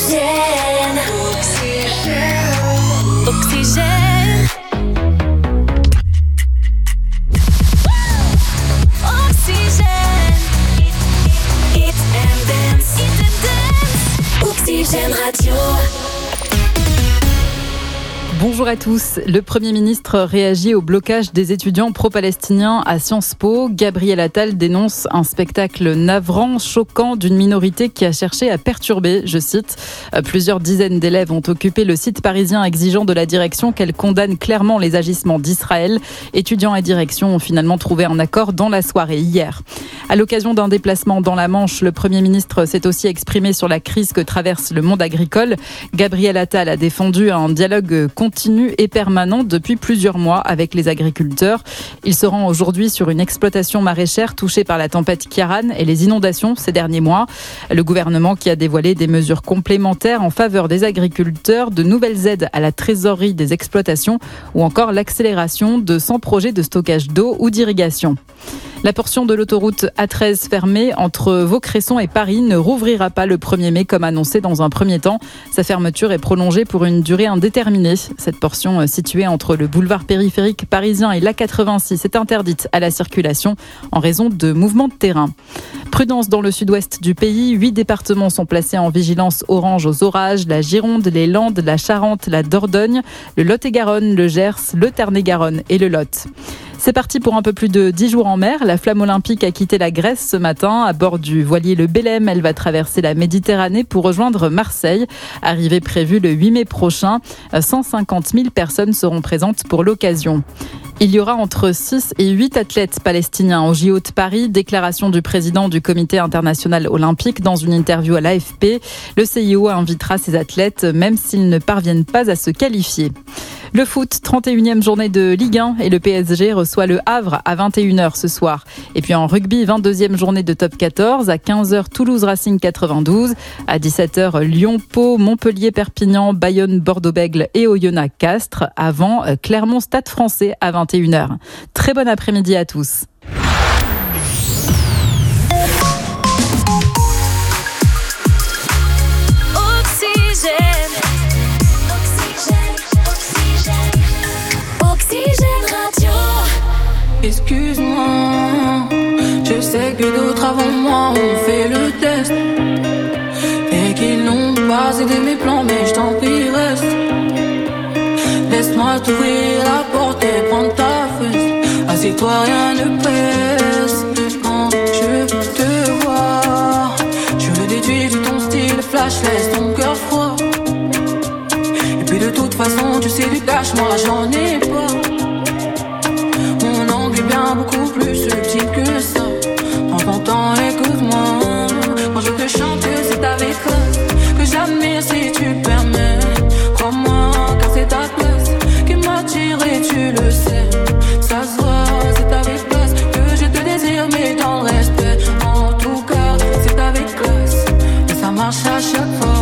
Oxygène. Hit and dance. Oxygène Radio. Bonjour à tous. Le Premier ministre réagit au blocage des étudiants pro-palestiniens à Sciences Po. Gabriel Attal dénonce un spectacle navrant, choquant d'une minorité qui a cherché à perturber, je cite. Plusieurs dizaines d'élèves ont occupé le site parisien exigeant de la direction qu'elle condamne clairement les agissements d'Israël. Étudiants et direction ont finalement trouvé un accord dans la soirée hier. À l'occasion d'un déplacement dans la Manche, le Premier ministre s'est aussi exprimé sur la crise que traverse le monde agricole. Gabriel Attal a défendu un dialogue continu et permanent depuis plusieurs mois avec les agriculteurs. Il se rend aujourd'hui sur une exploitation maraîchère touchée par la tempête Ciarán et les inondations ces derniers mois. Le gouvernement qui a dévoilé des mesures complémentaires en faveur des agriculteurs, de nouvelles aides à la trésorerie des exploitations ou encore l'accélération de 100 projets de stockage d'eau ou d'irrigation. La portion de l'autoroute A13 fermée entre Vaucresson et Paris ne rouvrira pas le 1er mai comme annoncé dans un premier temps. Sa fermeture est prolongée pour une durée indéterminée. Cette portion située entre le boulevard périphérique parisien et l'A86 est interdite à la circulation en raison de mouvements de terrain. Prudence dans le sud-ouest du pays. 8 départements sont placés en vigilance orange aux orages. La Gironde, les Landes, la Charente, la Dordogne, le Lot-et-Garonne, le Gers, le Tarn-et-Garonne et le Lot. C'est parti pour un peu plus de 10 jours en mer. La flamme olympique a quitté la Grèce ce matin. À bord du voilier le Belém, elle va traverser la Méditerranée pour rejoindre Marseille. Arrivée prévue le 8 mai prochain. 150 000 personnes seront présentes pour l'occasion. Il y aura entre 6 et 8 athlètes palestiniens au JO de Paris. Déclaration du président du Comité international olympique dans une interview à l'AFP. Le CIO invitera ces athlètes même s'ils ne parviennent pas à se qualifier. Le foot, 31e journée de Ligue 1 et le PSG reçoit le Havre à 21h ce soir. Et puis en rugby, 22e journée de Top 14, à 15h Toulouse Racing 92, à 17h Lyon Pau, Montpellier Perpignan, Bayonne Bordeaux-Bègles et Oyonnax Castres, avant Clermont Stade Français à 21h. Très bon après-midi à tous. Excuse-moi, je sais que d'autres avant moi ont fait le test et qu'ils n'ont pas aidé mes plans, mais je t'en prie reste. Laisse-moi t'ouvrir la porte et prendre ta fesse. Assieds-toi, rien ne presse. Quand je te vois, je le déduis de ton style flash, laisse ton cœur froid. Et puis de toute façon, tu sais du cash, moi j'en ai pas. Bien beaucoup plus subtil que ça. Prends ton temps, écoute-moi. Quand je te chante, c'est avec classe que j'admire si tu permets. Crois-moi, car c'est ta place qui m'attire et tu le sais. Ça se voit, c'est avec classe que je te désire, mais dans le respect. En tout cas, c'est avec classe et ça marche à chaque fois.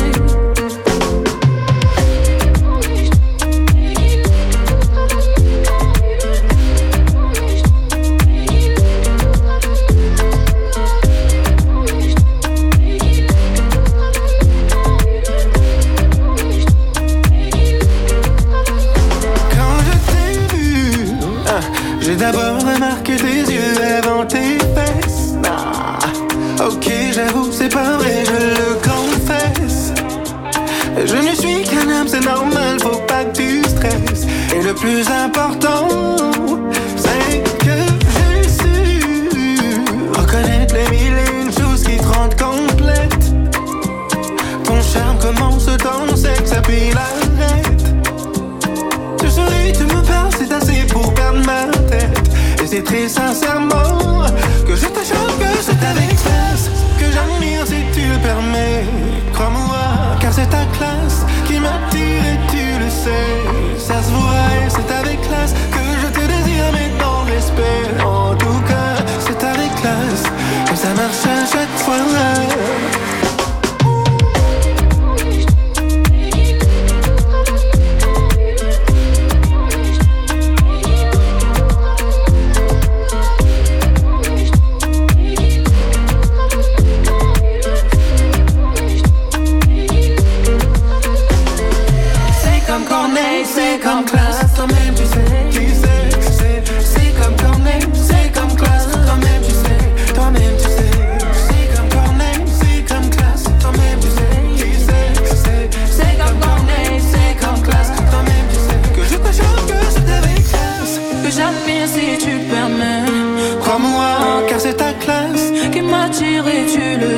J'ai d'abord remarqué tes yeux avant tes fesses. Ok, j'avoue, c'est pas vrai, je le confesse. Je ne suis qu'un homme, c'est normal, faut pas que tu stresses. Et le plus important, c'est que j'ai su reconnaître les mille et une choses qui te rendent complète. Ton charme commence dans sexe, puis l'arrête. Tu souris, tu me parles, c'est assez pour perdre ma tête. Et c'est très sincèrement que je te chante, que c'est avec classe que j'admire si tu le permets. Crois-moi, car c'est ta classe qui m'attire et tu le sais. Ça se voit et c'est avec classe que je te désire, mais dans le respect. En tout cas, c'est avec classe que ça marche à chaque fois.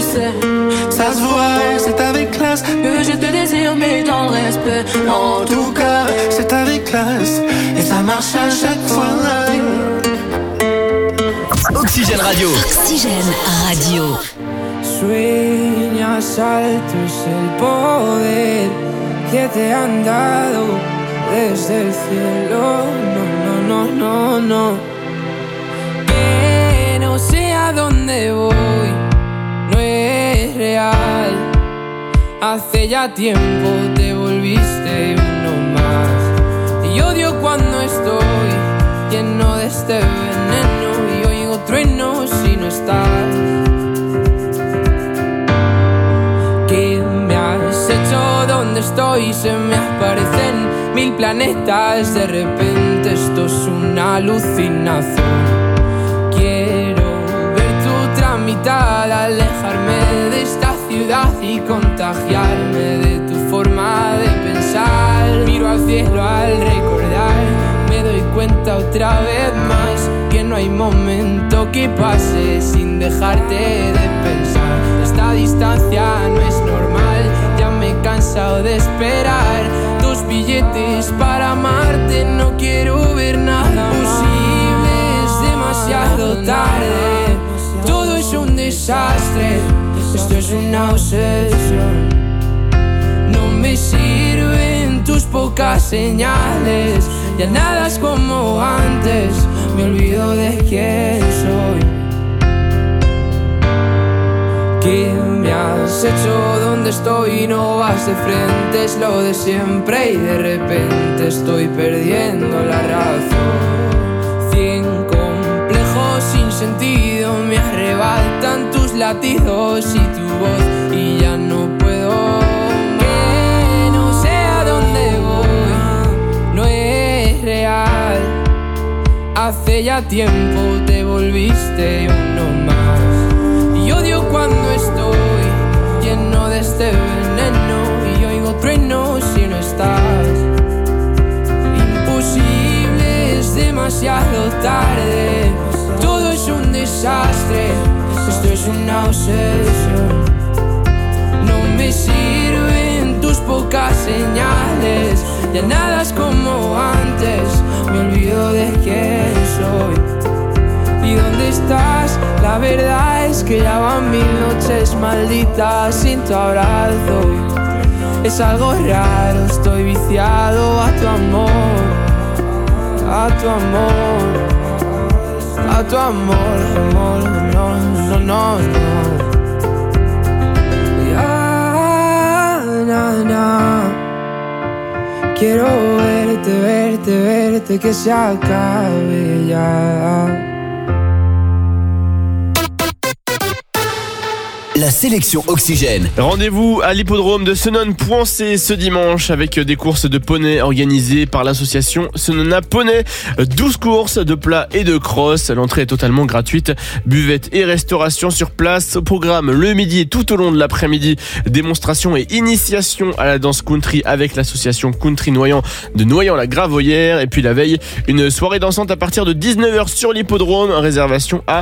sais. Ça se voit, c'est avec classe Que je te désire, mais dans le respect. En tout cas, c'est avec classe. Et ça marche à chaque fois. Oxygène Radio. Oxygène Radio. Sueñas alto es el poder que te han dado desde el cielo. No. Que no sé a dónde voy, no es real. Hace ya tiempo te volviste uno más. Y odio cuando estoy lleno de este veneno y oigo truenos si no estás. ¿Qué me has hecho? ¿Dónde estoy? Se me aparecen 1000 planetas. De repente esto es una alucinación. Quiero ver tu tramitar, alejarme de esta ciudad y contagiarme de tu forma de pensar. Miro al cielo al recordar, me doy cuenta otra vez más que no hay momento que pase sin dejarte de pensar. Esta distancia no es normal, ya me he cansado de esperar 2 billetes para amarte, no quiero ver nada posible, es demasiado tarde, todo es un desastre, esto es una obsesión. No me sirven tus pocas señales, ya nada es como antes, me olvido de quién soy. ¿Qué me has hecho? ¿Dónde estoy? No vas de frente, es lo de siempre y de repente estoy perdiendo la razón. 100 complejos sin sentido me arrebatan tus latidos y tu voz y ya no puedo. Que no sé a dónde voy, no es real. Hace ya tiempo te volviste uno más. Y odio cuando estoy lleno de este veneno y oigo truenos si no estás. Imposible, es demasiado tarde, todo es un desastre, esto es una obsesión. No me sirven tus pocas señales, ya nada es como antes, me olvido de quién soy. ¿Y dónde estás? La verdad es que ya van 1000 noches malditas sin tu abrazo. Es algo raro, estoy viciado a tu amor, a tu amor, a tu amor, amor, no. Ya, quiero verte, que se acabe ya. La sélection Oxygène. Rendez-vous à l'hippodrome de Senones-Pouancé ce dimanche avec des courses de poney organisées par l'association Senona Poney. 12 courses de plat et de cross. L'entrée est totalement gratuite. Buvette et restauration sur place. Au programme le midi et tout au long de l'après-midi, démonstration et initiation à la danse country avec l'association Country Noyant de Noyant-la-Gravoyère. Et puis la veille, une soirée dansante à partir de 19h sur l'hippodrome. Réservation à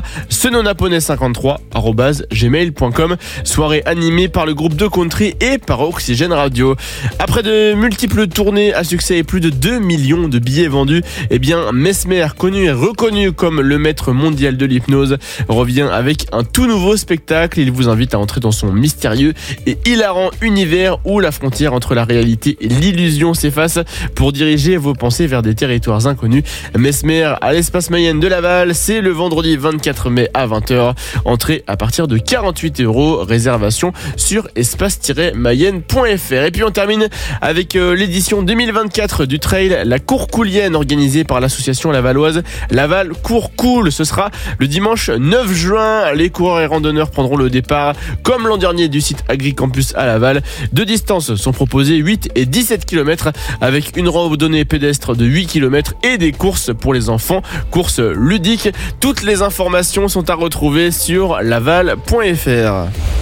senonaponey53@gmail.com. Soirée animée par le groupe de country et par Oxygène Radio. Après de multiples tournées à succès et plus de 2 millions de billets vendus, eh bien Mesmer, connu et reconnu comme le maître mondial de l'hypnose, revient avec un tout nouveau spectacle. Il vous invite à entrer dans son mystérieux et hilarant univers où la frontière entre la réalité et l'illusion s'efface pour diriger vos pensées vers des territoires inconnus. Mesmer à l'Espace Mayenne de Laval, c'est le vendredi 24 mai à 20h. Entrée à partir de 48 €. Réservation sur espace-mayenne.fr. Et puis on termine avec l'édition 2024 du trail La Courcoulienne organisée par l'association lavalloise Laval Cours Cool. Ce sera le dimanche 9 juin. Les coureurs et randonneurs prendront le départ comme l'an dernier du site Agricampus à Laval. Deux distances sont proposées, 8 et 17 km avec une randonnée pédestre de 8 km et des courses pour les enfants, courses ludiques. Toutes les informations sont à retrouver sur laval.fr.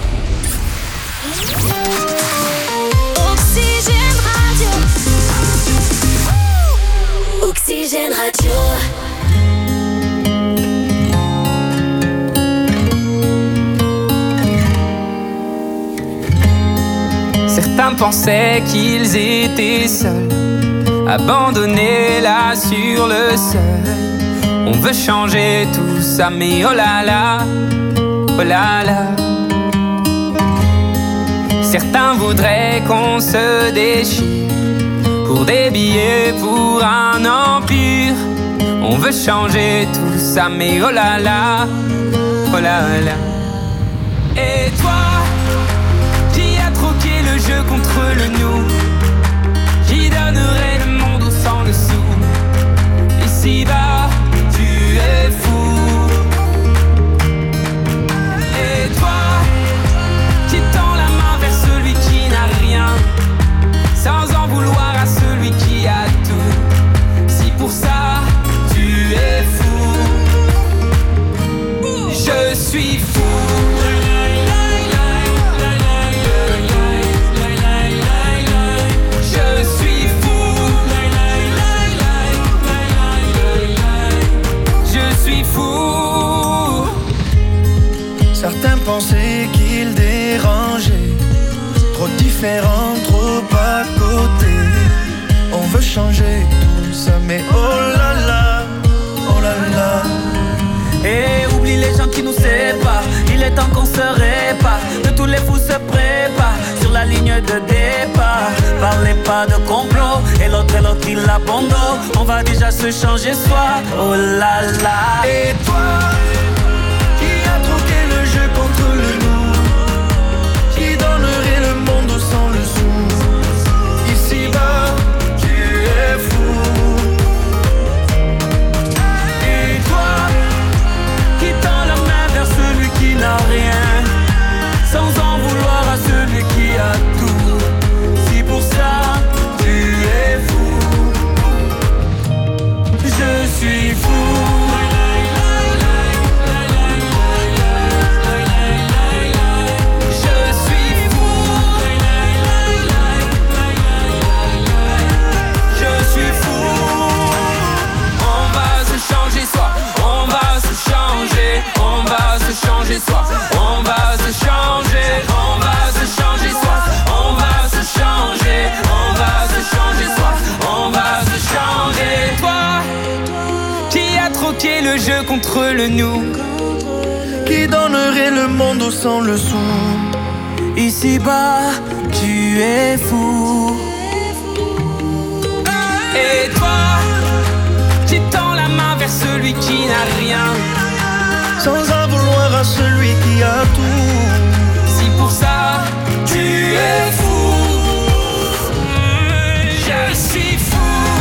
Oxygène Radio. Oxygène Radio. Certains pensaient qu'ils étaient seuls, abandonnés là sur le sol. On veut changer tout ça, mais oh là là, oh là là. Certains voudraient qu'on se déchire pour des billets, pour un empire. On veut changer tout ça, mais oh là là, oh là là. Et toi, qui a troqué le jeu contre le nous, qui donnerait le monde sans le sou. Ici-bas, tu es fou. Et toi, qui tend la main vers celui qui n'a rien, sans en vouloir à celui qui a tout. Si pour ça, tu es fou, je suis fou. Certains pensaient qu'ils dérangeaient, trop différents, trop à côté. On veut changer tout ça, mais oh là là, oh là là. Et oublie les gens qui nous séparent, il est temps qu'on se répare. De tous les fous se préparent sur la ligne de départ. Parlez pas de complot, et l'autre il abandonne. On va déjà se changer soi, oh là là. Et toi, qui a troqué le jeu contre le nous, qui donnerait le monde sans le sou. Ici-bas, tu es fou. Et toi, qui tend la main vers celui qui n'a rien, sans en vouloir à celui qui a tout. Si pour ça, tu es fou, je suis fou. Changer soi, on va se changer, on va se changer soi, on va se changer, on va se changer soi, on va se changer. Toi, qui a troqué le jeu contre le nous, qui donnerait le monde sans le sou. Ici-bas, tu es fou. Et toi, qui tend la main vers celui qui n'a rien, sans en vouloir à celui qui a tout. Si pour ça, tu es fou, je suis fou.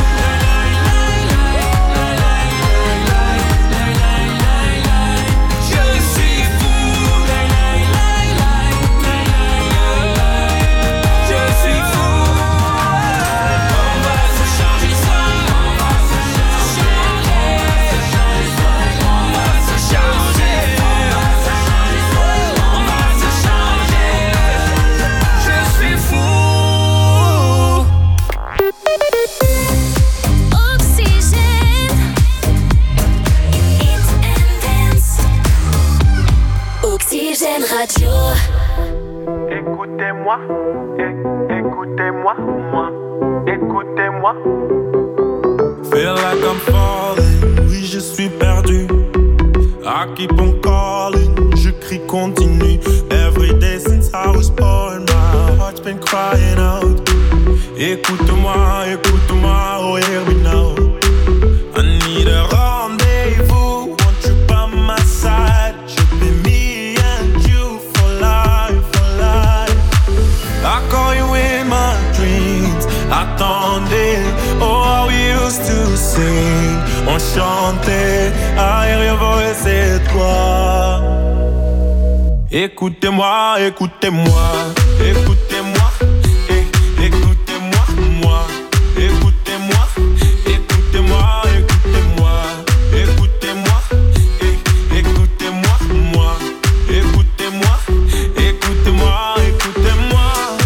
Oxygène Radio. Écoutez-moi, écoutez-moi, moi, écoutez-moi. Feel like I'm falling, oui je suis perdu. I keep on calling, je crie continue. Every day since I was born, my heart's been crying out. Écoute-moi, écoute-moi, oh hear me now. I need a rendez-vous, want you by my side. Should be me and you for life, for life. I call you in my dreams, attendez. Oh, how we used to sing, on chantait. I hear your voice, c'est toi. Écoutez-moi, écoutez-moi, écoutez-moi, écoutez-moi, moi, écoutez-moi, écoutez-moi, écoutez-moi, écoutez-moi, écoutez-moi, moi, écoutez-moi, écoutez-moi, écoutez-moi,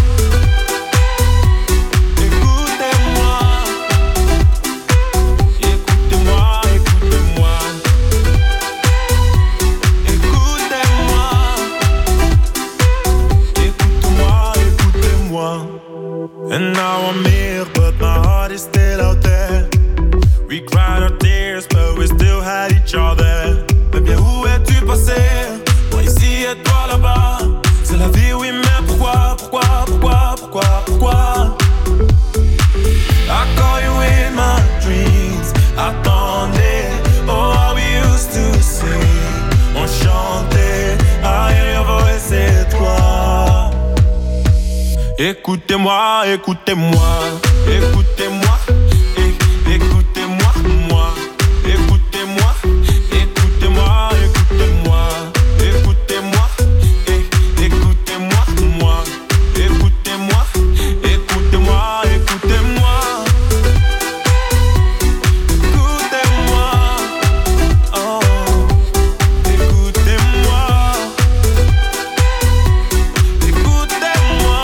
écoutez-moi, écoutez-moi, écoutez-moi, écoutez-moi, écoute-moi, Écoutez-moi, écoutez-moi, écoutez-moi, écoutez-moi, moi. Écoutez-moi, écoutez-moi, écoutez-moi, écoutez-moi, écoutez-moi, moi. Écoutez-moi, écoutez-moi, écoutez-moi. Écoutez-moi, oh, écoutez-moi. Écoutez-moi.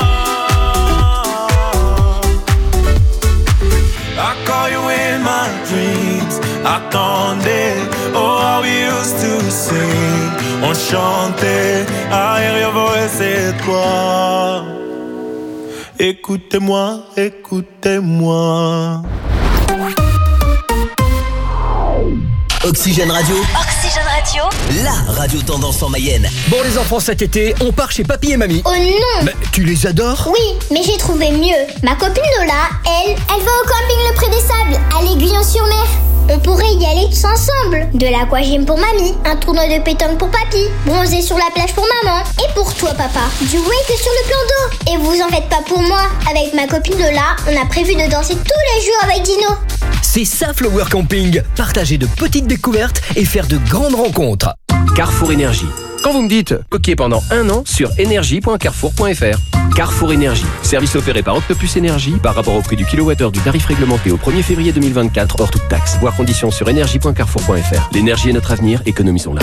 I call you in my dreams. Attendez, oh how we used to sing. On chantait, I hear your voice, c'est toi. Écoutez-moi, écoutez-moi. Oxygène Radio, Oxygène Radio. la radio tendance en Mayenne. Bon les enfants, cet été, on part chez papy et mamie. Oh non! Mais tu les adores? Oui, mais j'ai trouvé mieux. Ma copine Lola, elle va au camping Le Pré des Sables, à l'Aiguillon-sur-Mer. On pourrait y aller tous ensemble. De l'aquagym pour mamie, un tournoi de pétanque pour papy, bronzer sur la plage pour maman. Et pour toi papa, du wake sur le plan d'eau. Et vous en faites pas pour moi. Avec ma copine Lola, on a prévu de danser tous les jours avec Dino. C'est ça Flower Camping. Partager de petites découvertes et faire de grandes rencontres. Carrefour Énergie. Quand vous me dites OK pendant 1 an sur énergie.carrefour.fr. Carrefour Énergie. Service opéré par Octopus Énergie par rapport au prix du kilowattheure du tarif réglementé au 1er février 2024 hors toute taxe. Voir conditions sur énergie.carrefour.fr. L'énergie est notre avenir, économisons-la.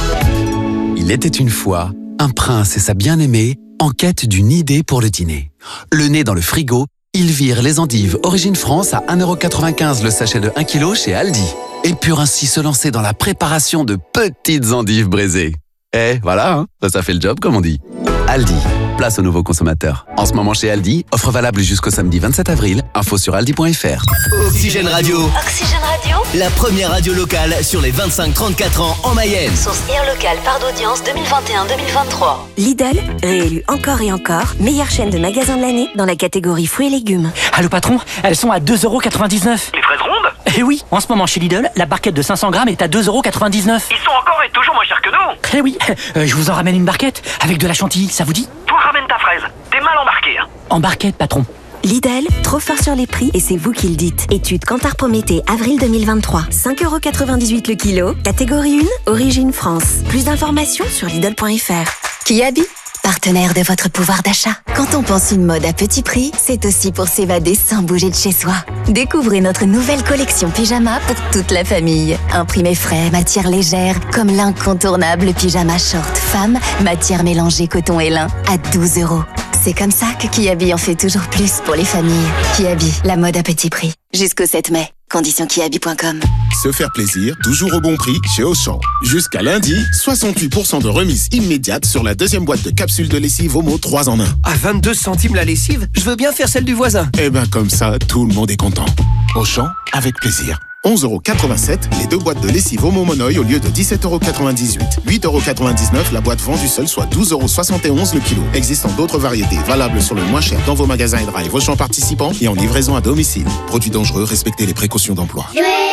Il était une fois un prince et sa bien-aimée en quête d'une idée pour le dîner. Le nez dans le frigo, ils virent les endives Origine France à 1,95€ le sachet de 1 kg chez Aldi. Et purent ainsi se lancer dans la préparation de petites endives braisées. Et voilà, hein, ça fait le job comme on dit. Aldi, place aux nouveaux consommateurs. En ce moment chez Aldi, offre valable jusqu'au samedi 27 avril. Info sur aldi.fr. Oxygène Radio, Oxygène Radio. la première radio locale sur les 25-34 ans en Mayenne. Source Air Local, part d'audience 2021-2023. Lidl, réélu encore et encore, meilleure chaîne de magasins de l'année dans la catégorie fruits et légumes. Allô patron, elles sont à 2,99€. Les fraises rondes? Eh oui, en ce moment chez Lidl, la barquette de 500 grammes est à 2,99€. Ils sont encore et toujours moins chers que nous. Eh oui, je vous en ramène une barquette avec de la chantilly, ça vous dit? Toi ramène ta fraise, t'es mal embarqué. Hein. En barquette patron. Lidl, trop fort sur les prix et c'est vous qui le dites. Étude Kantar Prométhée, avril 2023. 5,98€ le kilo, catégorie 1, origine France. Plus d'informations sur Lidl.fr. Kiabi, partenaire de votre pouvoir d'achat. Quand on pense une mode à petit prix, c'est aussi pour s'évader sans bouger de chez soi. Découvrez notre nouvelle collection pyjama pour toute la famille. Imprimé frais, matière légère, comme l'incontournable pyjama short femme, matière mélangée coton et lin, à 12€. C'est comme ça que Kiabi en fait toujours plus pour les familles. Kiabi, la mode à petit prix. Jusqu'au 7 mai. Conditions kiabi.com. Se faire plaisir, toujours au bon prix chez Auchan. Jusqu'à lundi, 68% de remise immédiate sur la deuxième boîte de capsules de lessive Omo 3 en 1. À 22 centimes la lessive, je veux bien faire celle du voisin. Eh ben comme ça, tout le monde est content. Auchan, avec plaisir. 11,87€ les 2 boîtes de lessive Omo Monoï au lieu de 17,98€. 8,99€ la boîte vendue seule, soit 12,71€ le kilo. Existant d'autres variétés valables sur le moins cher dans vos magasins et drive Auchan participants et en livraison à domicile. Produits dangereux, respectez les précautions d'emploi.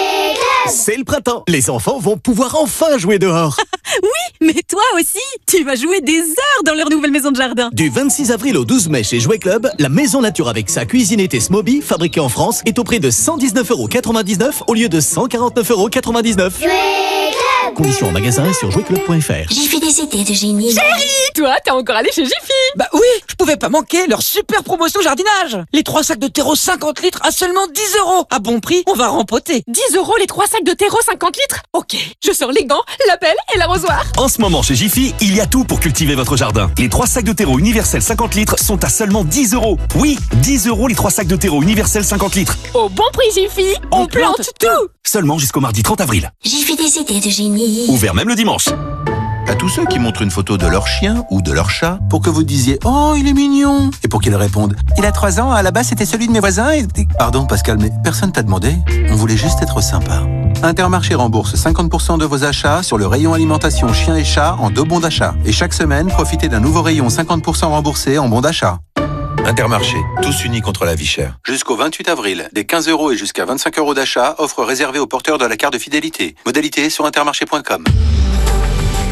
C'est le printemps. Les enfants vont pouvoir enfin jouer dehors. Oui, mais toi aussi, tu vas jouer des heures dans leur nouvelle maison de jardin. Du 26 avril au 12 mai chez Jouet Club, la maison nature avec sa cuisinette Smoby, fabriquée en France, est au prix de 119,99€ au lieu de 149,99€. Conditions en magasin et sur jouetclub.fr. J'ai fait des idées de génie. Chérie, toi, t'es encore allé chez Jiffy. Bah oui, je pouvais pas manquer leur super promotion jardinage. Les 3 sacs de terreau 50 litres à seulement 10€. À bon prix, on va rempoter. 10€ les 3 sacs de terreau 50 litres. Ok, je sors les gants, la pelle et l'arrosoir. En ce moment chez Jiffy, il y a tout pour cultiver votre jardin. Les 3 sacs de terreau universel 50 litres sont à seulement 10€. Oui, 10€ les 3 sacs de terreau universel 50 litres. Au bon prix Jiffy, on plante tout. Seulement jusqu'au mardi 30 avril. J'ai fait des idées de génie. Ouvert même le dimanche. À tous ceux qui montrent une photo de leur chien ou de leur chat pour que vous disiez « Oh, il est mignon !» et pour qu'ils répondent « Il a 3 ans, à la base c'était celui de mes voisins et... » Pardon Pascal, mais personne t'a demandé. On voulait juste être sympa. Intermarché rembourse 50% de vos achats sur le rayon alimentation chien et chat en 2 bons d'achat. Et chaque semaine, profitez d'un nouveau rayon 50% remboursé en bons d'achat. Intermarché, tous unis contre la vie chère. Jusqu'au 28 avril, des 15€ et jusqu'à 25€ d'achat, offre réservée aux porteurs de la carte de fidélité. Modalité sur intermarché.com.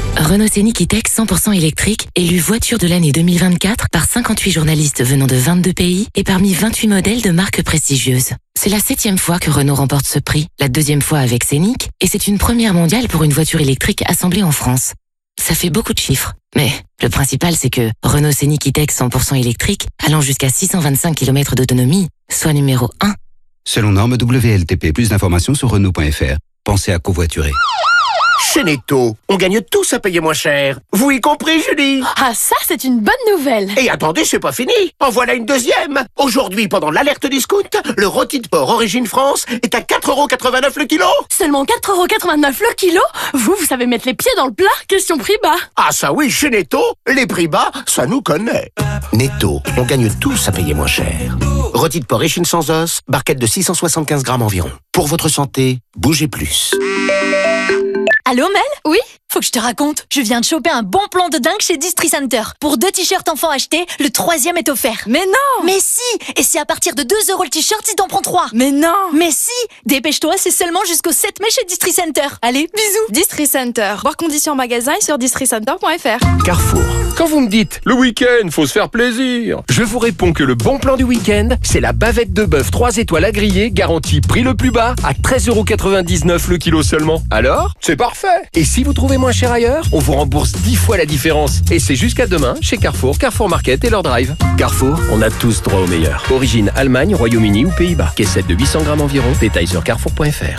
Renault Scénic E-Tech 100% électrique, élu voiture de l'année 2024 par 58 journalistes venant de 22 pays et parmi 28 modèles de marques prestigieuses. C'est la 7e fois que Renault remporte ce prix, la 2e fois avec Scénic, et c'est une première mondiale pour une voiture électrique assemblée en France. Ça fait beaucoup de chiffres, mais le principal c'est que Renault Scénic E-Tech 100% électrique, allant jusqu'à 625 km d'autonomie, soit numéro 1. Selon norme WLTP, plus d'informations sur Renault.fr. Pensez à covoiturer. Chez Netto, on gagne tous à payer moins cher. Vous y compris, Julie? Ah, ça, c'est une bonne nouvelle. Et attendez, c'est pas fini. En voilà une deuxième. Aujourd'hui, pendant l'alerte discount, le rôti de porc Origine France est à 4,89€ le kilo. Seulement 4,89€ le kilo? Vous savez mettre les pieds dans le plat? Question prix bas. Ah ça oui, chez Netto, les prix bas, ça nous connaît. Netto, on gagne tous à payer moins cher. Rôti de porc échine sans os, barquette de 675 grammes environ. Pour votre santé, bougez plus. Allô Mel? Oui? Faut que je te raconte. Je viens de choper un bon plan de dingue chez Distri Center. Pour 2 t-shirts enfants achetés, le 3e est offert. Mais non! Mais si! Et c'est à partir de 2€ le t-shirt si t'en prends 3. Mais non! Mais si! Dépêche-toi, c'est seulement jusqu'au 7 mai chez Distri Center. Allez, bisous! Distri Center. Voir conditions en magasin et sur districenter.fr. Carrefour. Quand vous me dites, le week-end, faut se faire plaisir, je vous réponds que le bon plan du week-end, c'est la bavette de bœuf 3 étoiles à griller, garantie prix le plus bas, à 13,99€ le kilo seulement. Alors, c'est parfait. Et si vous trouvez moins cher ailleurs, on vous rembourse 10 fois la différence. Et c'est jusqu'à demain chez Carrefour, Carrefour Market et leur drive. Carrefour, on a tous droit au meilleur. Origine Allemagne, Royaume-Uni ou Pays-Bas. Caissette de 800 grammes environ. Détails sur carrefour.fr.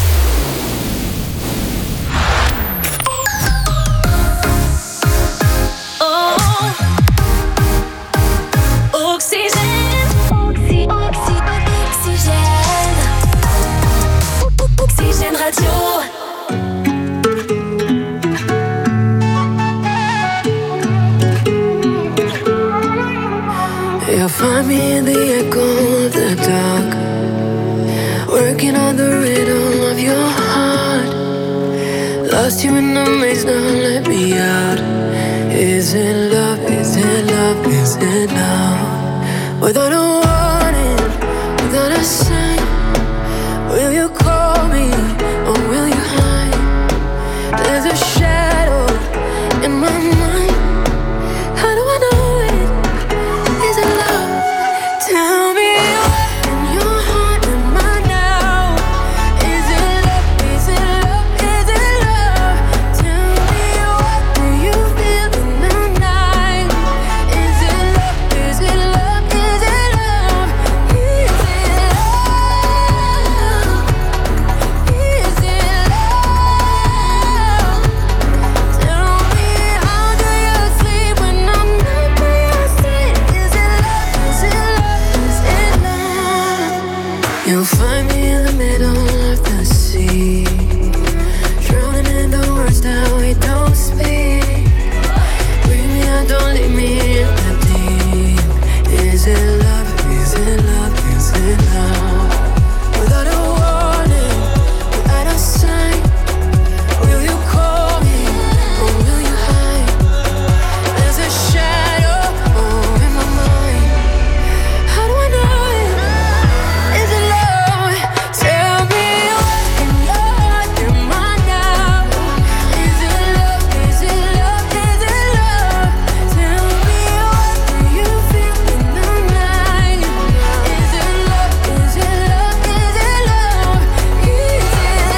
Oxygène Radio. You'll find me in the echo of the dark, working on the rhythm of your heart. Lost you in the maze, now let me out. Is it love, is it love, is it love? Without a warning, without a sign, will you call me or will you hide? There's a shadow in my mind. How do I know it? Is it love? Tell me what in your heart am I now? Is it love? Is it love? Is it love? Tell me what do you feel in the night? Is it love? Is it love? Is it love? Is it love? Is it love? Tell me how do you sleep when I'm not by your side? Is it love? Is it love? Is it love? You'll find me in the middle of the sea, drowning in the words that we don't speak. Bring me out, don't leave me in the deep. Is it love? Is it love? Is it love? Without a warning, without a sign, will you call me or will you hide? There's a shadow in my mind. How do I know it? Is it love? Tell me what in your heart am I now? Is it love? Is it love? Is it love? Tell me what do you feel in the night? Is it love? Is it love? Is it love? Is it love? Is it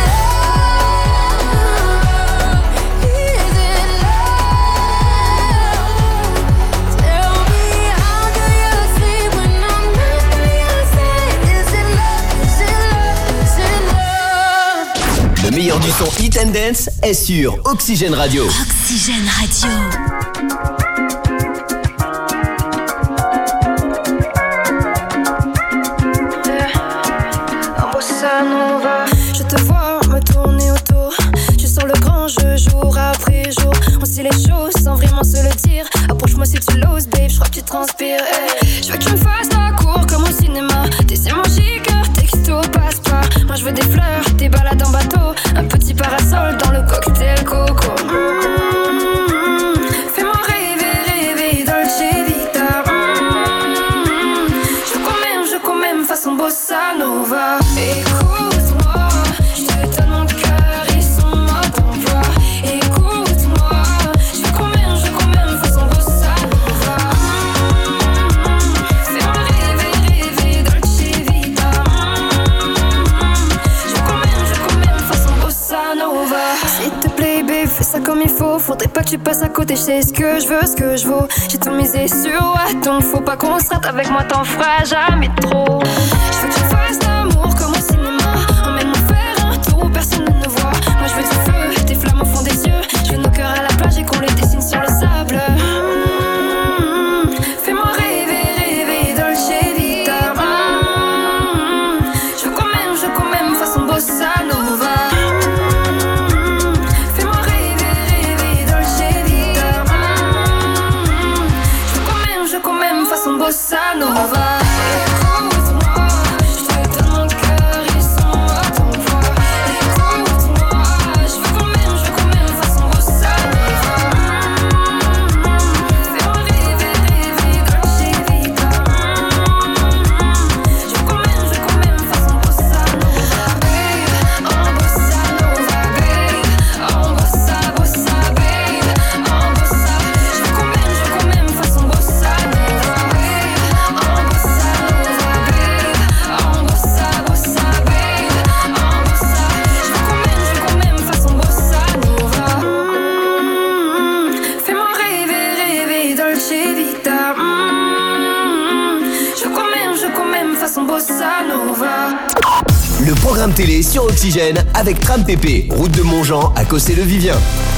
love? Tell me how do you sleep when I'm not by your side? Is it love? Is it love? Is it love? Le meilleur du son Hit and Dance est sur Oxygène Radio. Oxygène Radio. Je te vois me tourner autour. Je sens le grand jeu jour après jour. On sait les choses sans vraiment se le dire. Approche-moi si tu l'oses, babe, je crois que tu transpires. Je veux que tu me fasses la cour comme au cinéma. Tes magique, texto passe pas. Moi je veux des fleurs, des balades en bateau. Un petit parasol dans le cocktail coco. Fais-moi rêver, rêver, Dolce Vita. Je crois même façon bossa nova. Écoute-moi, je te donne mon cœur et son mode d'emploi. Écoute-moi, pas que tu passes à côté, je sais ce que je veux, ce que je vaux. J'ai tout misé sur ouais, donc faut pas qu'on se rate. Avec moi t'en feras jamais trop. Je veux que tu fasses l'amour comme au cinéma. Emmène-moi faire un tour, personne ne nous voit. Moi je veux du feu, tes flammes au fond des yeux. Je veux nos cœurs à la plage et qu'on les dessine sur le sable. Fais-moi rêver, rêver, Dolce Vita. Je veux qu'on m'aime façon bossa nova. Fais-moi rêver, rêver, Dolce Vita. Je veux qu'on m'aime façon bossa nova. Le programme télé sur Oxygène avec Tram TP, route de Montjean à Cossé-le-Vivien.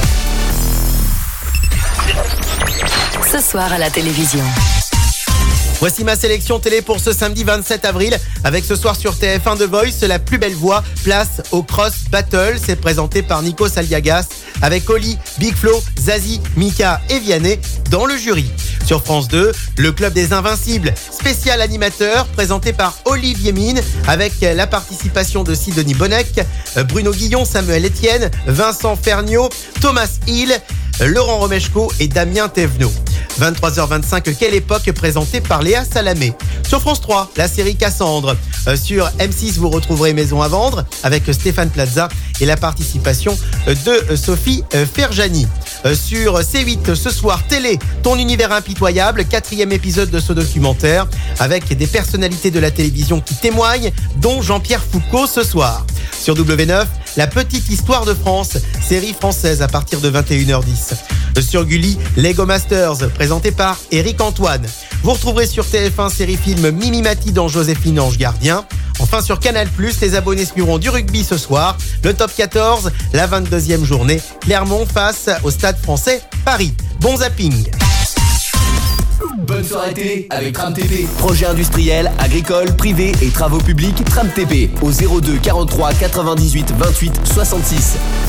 Ce soir à la télévision. Voici ma sélection télé pour ce samedi 27 avril. Avec ce soir sur TF1 The Voice, La plus belle voix, place au Cross Battle. C'est présenté par Nikos Aliagas avec Oli, Big Flo, Zazie, Mika et Vianney dans le jury. Sur France 2, Le Club des Invincibles, spécial animateur présenté par Olivier Mine avec la participation de Sidonie Bonnec, Bruno Guillon, Samuel Etienne, Vincent Ferniaud, Thomas Hill, Laurent Romeshko et Damien Thévenot. 23h25, Quelle époque, présenté par Léa Salamé. Sur France 3, la série Cassandre. Sur M6, vous retrouverez Maison à vendre avec Stéphane Plaza et la participation de Sophie Ferjani. Sur C8, ce soir, Télé, Ton univers impitoyable, 4e épisode de ce documentaire avec des personnalités de la télévision qui témoignent, dont Jean-Pierre Foucault ce soir. Sur W9, La petite histoire de France, série française à partir de 21h10. Sur Gulli, Lego Masters, présenté par Eric Antoine. Vous retrouverez sur TF1 série-film Mimi Mati dans Joséphine Ange Gardien. Enfin sur Canal+, les abonnés suivront du rugby ce soir. Le top 14, la 22e journée, Clermont face au Stade français Paris. Bon zapping. Bonne soirée télé avec Tram TP. Projet industriel, agricole, privé et travaux publics, Tram TP au 02 43 98 28 66.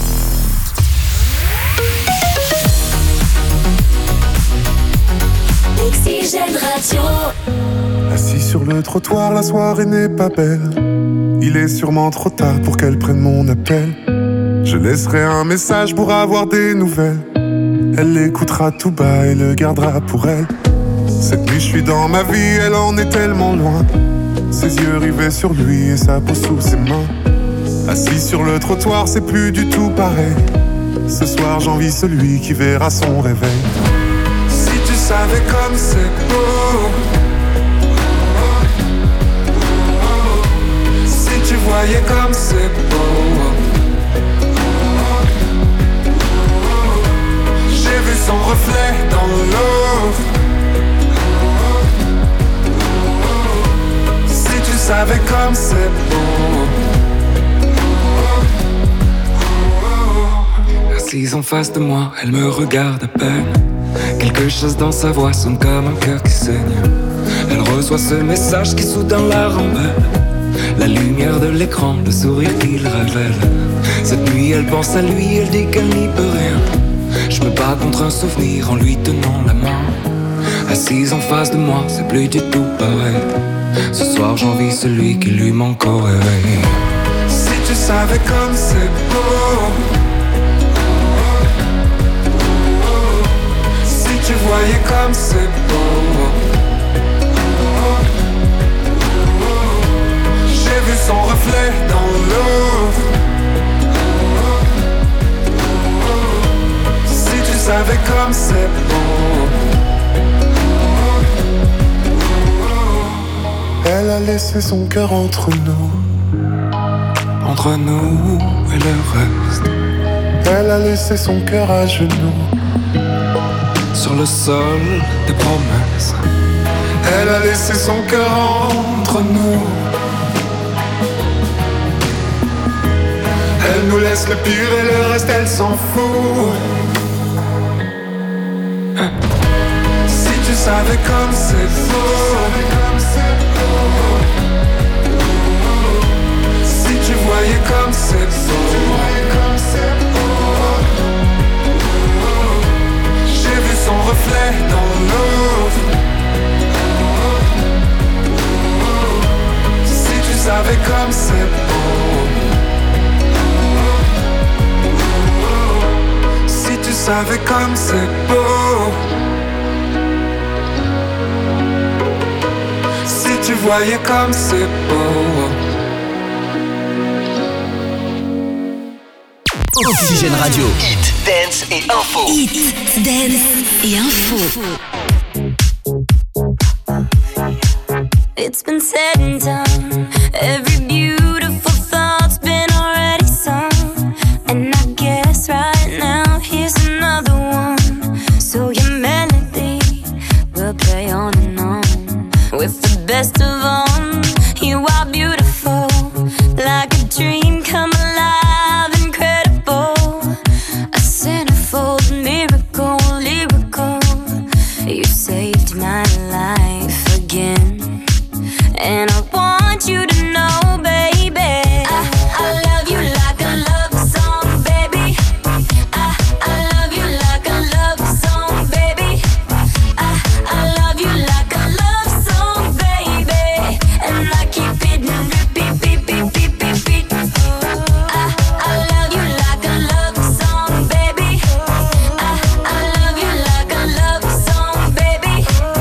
Oxygène Radio. Assis sur le trottoir, la soirée n'est pas belle. Il est sûrement trop tard pour qu'elle prenne mon appel. Je laisserai un message pour avoir des nouvelles. Elle l'écoutera tout bas et le gardera pour elle. Cette nuit je suis dans ma vie, elle en est tellement loin. Ses yeux rivés sur lui et sa peau sous ses mains. Assis sur le trottoir, c'est plus du tout pareil. Ce soir j'envie celui qui verra son réveil. Si tu savais comme c'est beau, si tu voyais comme c'est beau. J'ai vu son reflet dans l'eau. Si tu savais comme c'est beau. Assise en face de moi, elle me regarde à peine. Quelque chose dans sa voix sonne comme un cœur qui saigne. Elle reçoit ce message qui soudain la rend belle. La lumière de l'écran, le sourire qu'il révèle. Cette nuit elle pense à lui, elle dit qu'elle n'y peut rien. Je me bats contre un souvenir en lui tenant la main. Assise en face de moi, c'est plus du tout pareil. Ce soir j'envie celui qui lui manque au réveil. Si tu savais comme c'est beau. Si tu voyais comme c'est beau. J'ai vu son reflet dans l'eau. Si tu savais comme c'est beau. Elle a laissé son cœur entre nous. Entre nous et le reste. Elle a laissé son cœur à genoux. sur le sol des promesses. Elle a laissé son cœur entre nous. Elle nous laisse le pire et le reste elle s'en fout. Si tu savais comme c'est beau, si tu voyais comme c'est beau, j'ai vu son reflet dans l'eau. Si tu savais comme c'est beau, si tu savais comme c'est beau, si tu voyais comme c'est beau. Oxygène Radio. Hit, dance et info. Hit, dance et info. It's been said and done. Every beautiful thought's been already sung. And I guess right now here's another one. So your melody will play on and on. With the best of them, you are beautiful. Like a dream come alive, incredible. A centerfold miracle, lyrical. You saved my life again. And I want you to know, baby, I love you like a love song, baby. I love you like a love song, baby. I love you like a love song, baby. And I keep it in repeat, beep, beep, beep, beep, beep. I love you like a love song, baby. I love you like a love song, baby.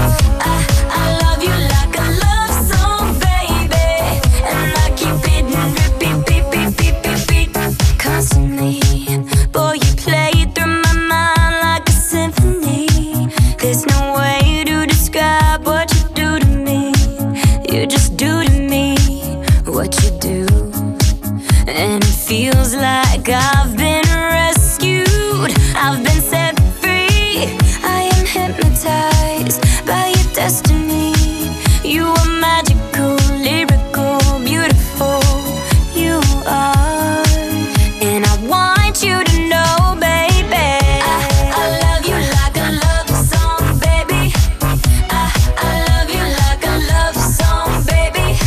I love you like a love song, baby. And I keep it in repeat, beep, beep, beep, beep, beep. Constantly, boy, you play through my mind like a symphony. There's no way to describe what you do to me. You just do to me what you do. And it feels like I've been rescued. I've been set free. I am hypnotized by your destiny. You are magical, lyrical, beautiful. You are. And I want you to know, baby, I love you like a love song, baby. I love you like a love song, baby.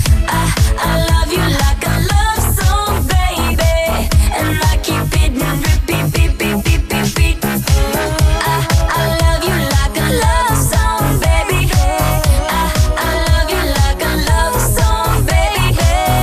I love you like a love song, baby. And I keep it in repeat, beep, beep, beep, beep, beep. I love you like a love song, baby. I love you like a love song, baby.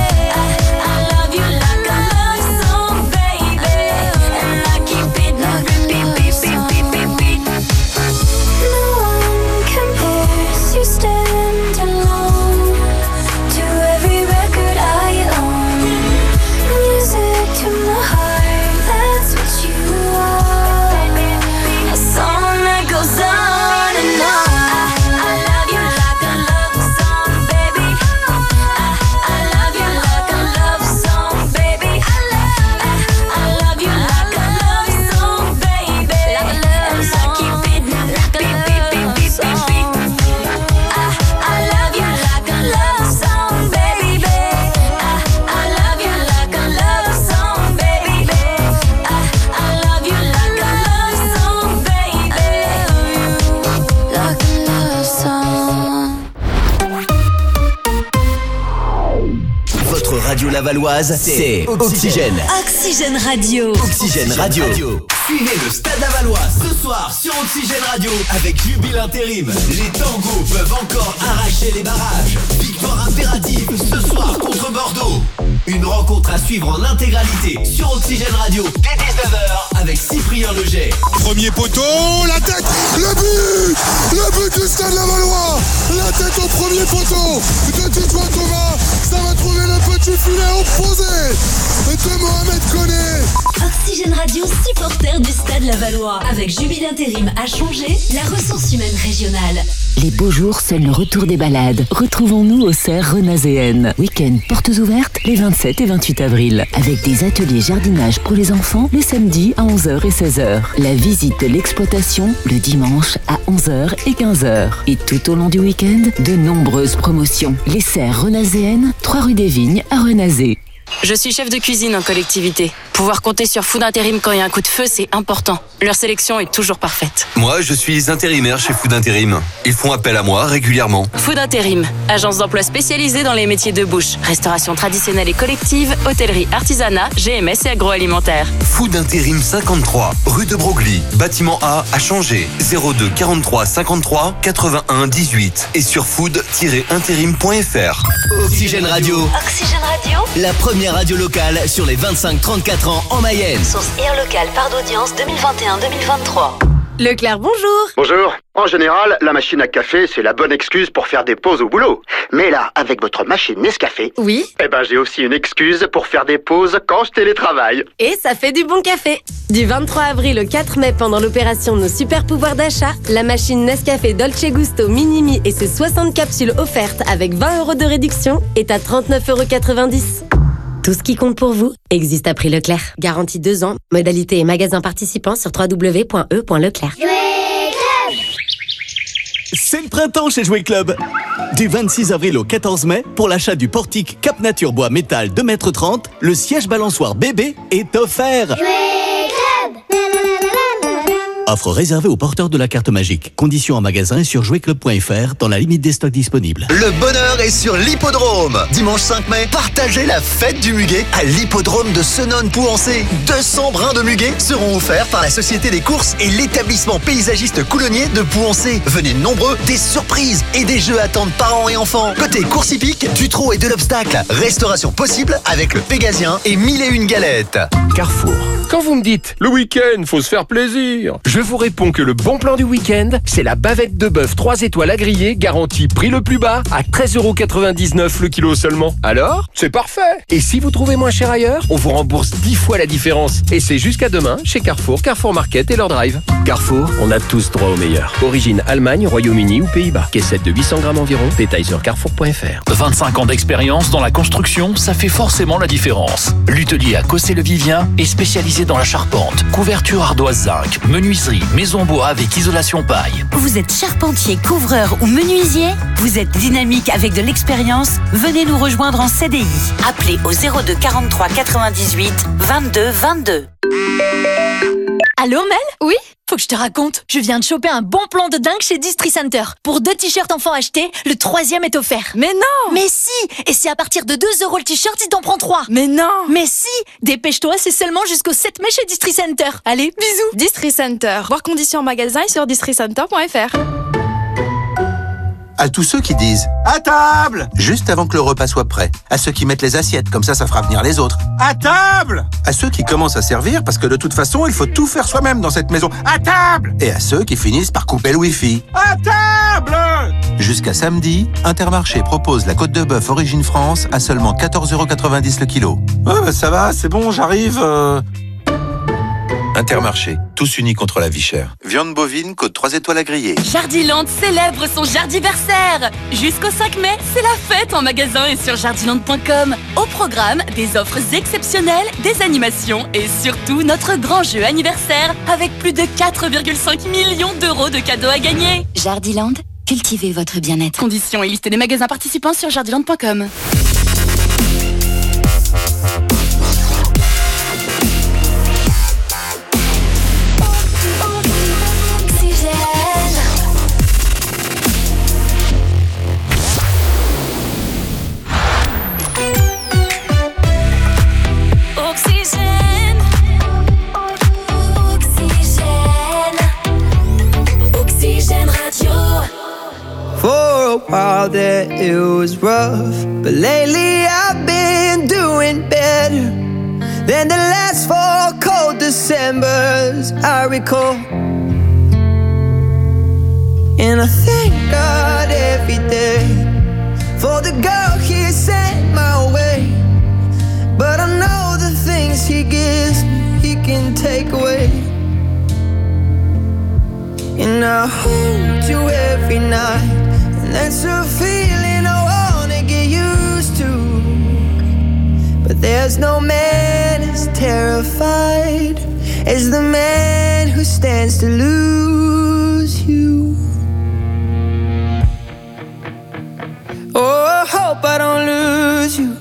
I love you like a love song, baby. And I keep it in repeat, beep, beep, beep, beep, beep. No one compares, you stand alone to every record I own. Music to my heart, that's what you are. A song that goes on and on. I love you like a love song, baby. I love you like a love song, baby. I love you like a love song, baby. And I keep it in repeat, beep, beep, beep, beep, beep. I love you like a love song, baby. I love you like a love song, baby. I love you like a love song, baby. Like a love song. Votre radio lavalloise, c'est Oxygène. Oxygène Radio. Oxygène Radio. Suivez le Stade Lavallois ce soir sur Oxygène Radio avec Jubile Intérim. Les tangos peuvent encore arracher les barrages. Victoire impérative ce soir contre Bordeaux. Une rencontre à suivre en intégralité sur Oxygène Radio dès 19h avec Cyprien Leger. Premier poteau, la tête, le but. Le but du Stade Lavallois, la tête au premier poteau de Titouan Thomas, ça va trouver le petit filet opposé de Mohamed Koné. Oxygène Radio, supporter du Stade Lavallois. Avec Jubil Intérim à Changer, la ressource humaine régionale. Les beaux jours, c'est le retour des balades. Retrouvons-nous au Serre Renazéenne. Week-end portes ouvertes les 27 et 28 avril. Avec des ateliers jardinage pour les enfants le samedi à 11h et 16h. La visite de l'exploitation le dimanche à 11h et 15h. Et tout au long du week-end, de nombreuses promotions. Les Serres Renazéennes, 3 rue des Vignes à Renazé. Je suis chef de cuisine en collectivité. Pouvoir compter sur Food Intérim quand il y a un coup de feu, c'est important. Leur sélection est toujours parfaite. Moi, je suis intérimaire chez Food Intérim. Ils font appel à moi régulièrement. Food Intérim, agence d'emploi spécialisée dans les métiers de bouche, restauration traditionnelle et collective, hôtellerie, artisanat, GMS et agroalimentaire. Food Intérim 53, rue de Broglie, bâtiment A à Changer, 02 43 53 81 18 et sur food-intérim.fr. Oxygène Radio. Oxygène Radio. La première radio locale sur les 25-34 ans en Mayenne. Source Air Local, part d'audience 2021-2023. Leclerc, bonjour. Bonjour. En général, la machine à café, c'est la bonne excuse pour faire des pauses au boulot. Mais là, avec votre machine Nescafé... Oui. J'ai aussi une excuse pour faire des pauses quand je télétravaille. Et ça fait du bon café. Du 23 avril au 4 mai, pendant l'opération Nos Super Pouvoirs d'achat, la machine Nescafé Dolce Gusto Minimi et ses 60 capsules offertes avec 20 € de réduction est à 39,90 €. Tout ce qui compte pour vous existe à prix Leclerc. Garantie 2 ans. Modalité et magasins participants sur www.e.leclerc. C'est le printemps chez Jouet Club. Du 26 avril au 14 mai, pour l'achat du portique Cap Nature Bois Métal 2,30 m, le siège balançoire bébé est offert. Offre réservée aux porteurs de la carte magique. Conditions en magasin et sur jouetclub.fr dans la limite des stocks disponibles. Le bonheur est sur l'hippodrome. Dimanche 5 mai, partagez la fête du muguet à l'hippodrome de Senones-Pouancé. 200 brins de muguet seront offerts par la Société des courses et l'établissement paysagiste coulonnier de Pouancé. Venez nombreux, des surprises et des jeux attendent parents et enfants. Côté course hippique, du trot et de l'obstacle. Restauration possible avec le Pégasien et 1001 galettes. Carrefour. Quand vous me dites, le week-end, faut se faire plaisir, je vous réponds que le bon plan du week-end, c'est la bavette de bœuf 3 étoiles à griller, garantie prix le plus bas, à 13,99 € le kilo seulement. Alors, c'est parfait. Et si vous trouvez moins cher ailleurs, on vous rembourse 10 fois la différence. Et c'est jusqu'à demain chez Carrefour, Carrefour Market et leur drive. Carrefour, on a tous droit au meilleur. Origine Allemagne, Royaume-Uni ou Pays-Bas. Caissette de 800 grammes environ. Détails sur carrefour.fr. 25 ans d'expérience dans la construction, ça fait forcément la différence. L'Hutelier à Cossé-le-Vivien est spécialisé dans la charpente, couverture ardoise zinc, menuiserie, maison bois avec isolation paille. Vous êtes charpentier, couvreur ou menuisier? Vous êtes dynamique avec de l'expérience? Venez nous rejoindre en CDI. Appelez au 02 43 98 22 22. Allô Mel? Oui? Faut que je te raconte. Je viens de choper un bon plan de dingue chez Distri Center. Pour 2 t-shirts enfants achetés, le 3e est offert. Mais non! Mais si! Et c'est à partir de 2 € le t-shirt si t'en prends 3. Mais non! Mais si! Dépêche-toi, c'est seulement jusqu'au 7 mai chez Distri Center. Allez, bisous! Distri Center. Voir conditions en magasin et sur districenter.fr. À tous ceux qui disent « À table !» juste avant que le repas soit prêt. À ceux qui mettent les assiettes, comme ça fera venir les autres. « À table !» À ceux qui commencent à servir, parce que de toute façon, il faut tout faire soi-même dans cette maison. « À table !» Et à ceux qui finissent par couper le Wi-Fi. « À table !» Jusqu'à samedi, Intermarché propose la côte de bœuf Origine France à seulement 14,90 € le kilo. « Ça va, c'est bon, j'arrive. Intermarché, tous unis contre la vie chère. Viande bovine, côte 3 étoiles à griller. Jardiland célèbre son jardiversaire. Jusqu'au 5 mai, c'est la fête en magasin et sur jardiland.com. Au programme, des offres exceptionnelles, des animations et surtout notre grand jeu anniversaire avec plus de 4,5 millions d'euros de cadeaux à gagner. Jardiland, cultivez votre bien-être. Conditions et liste des magasins participants sur jardiland.com. For a while there it was rough, but lately I've been doing better than the last 4 cold Decembers I recall. And I thank God every day for the girl He sent my way. But I know the things He gives me, He can take away. And I hold you every night, and that's a feeling I wanna get used to. But there's no man as terrified as the man who stands to lose you. Oh, I hope I don't lose you.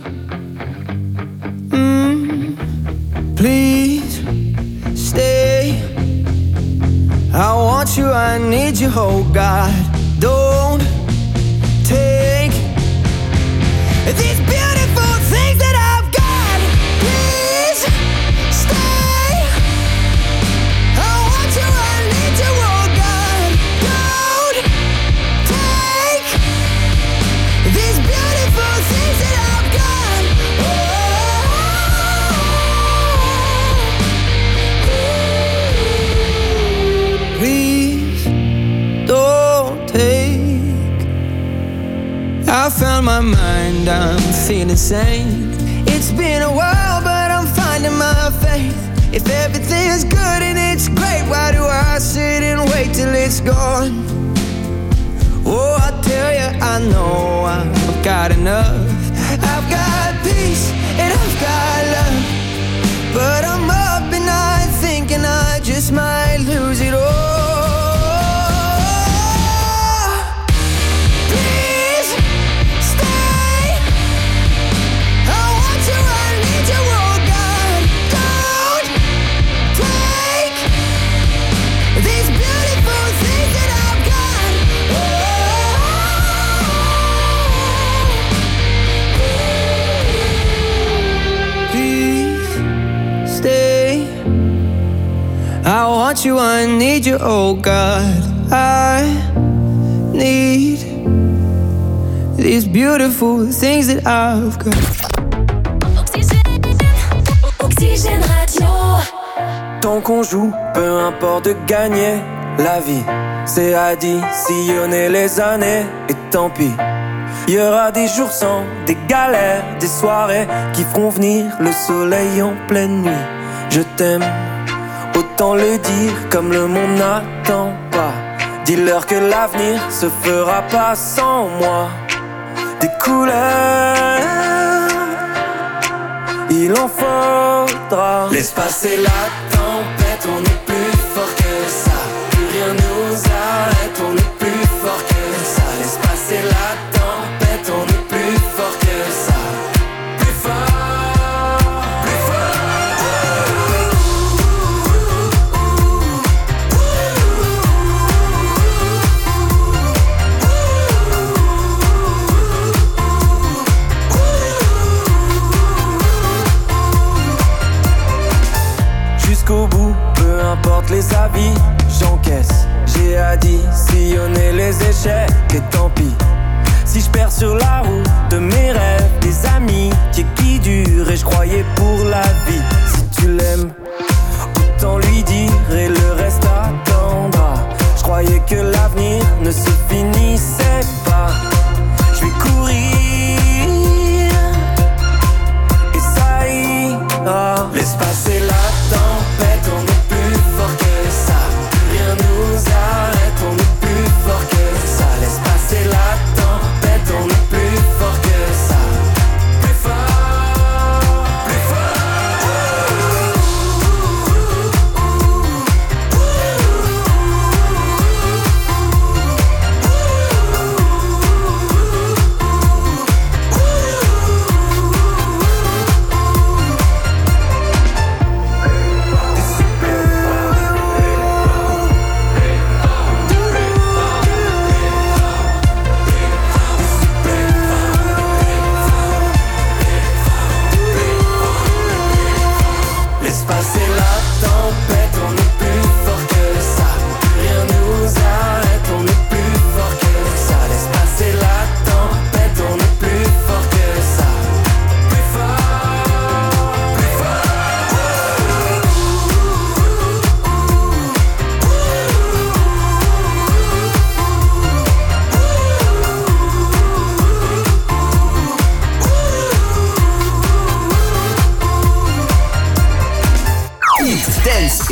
Please stay. I want you, I need you, oh God. Don't take these beautiful things that I've got. Please stay. I want you, I need you, oh God. Don't take these beautiful things that I've got. Please don't take. I found my mind, I'm feeling sane. It's been a while, but I'm finding my faith. If everything is good and it's great, why do I sit and wait till it's gone? Oh, I tell you, I know I've got enough. I've got peace and I've got love, but I'm up and I'm thinking I just might lose it all. Please stay. I want you, I need you, oh God. Don't take these beautiful things that I've got. Please stay. I want you, I need you, oh God. I need these beautiful things that I've got. Oxygène Radio. Tant qu'on joue, peu importe de gagner. La vie, c'est additionner les années. Et tant pis, il y aura des jours sans, des galères, des soirées qui feront venir le soleil en pleine nuit. Je t'aime, autant le dire comme le monde n'attend pas. Dis-leur que l'avenir se fera pas sans moi. Des couleurs, il en faudra. Laisse passer la tempête, on est plus fort que ça. Plus rien nous arrête, on est plus fort que ça. Laisse passer la tempête, on est plus fort que ça. Plus fort, plus fort. Jusqu'au bout, peu importe les avis, j'encaisse. J'ai additionné les échecs et tant pis. Si je perds sur la route de mes rêves, des amis qui durent et je croyais pour la vie. Si tu l'aimes, autant lui dire et le reste attendra. Je croyais que l'avenir ne se finissait pas. Je vais courir et ça ira. Laisse passer la tempête, on est plus fort que ça. Plus rien nous arrête, on est plus fort que ça. Laisse passer la tempête, on est plus fort que ça. Plus fort, plus fort.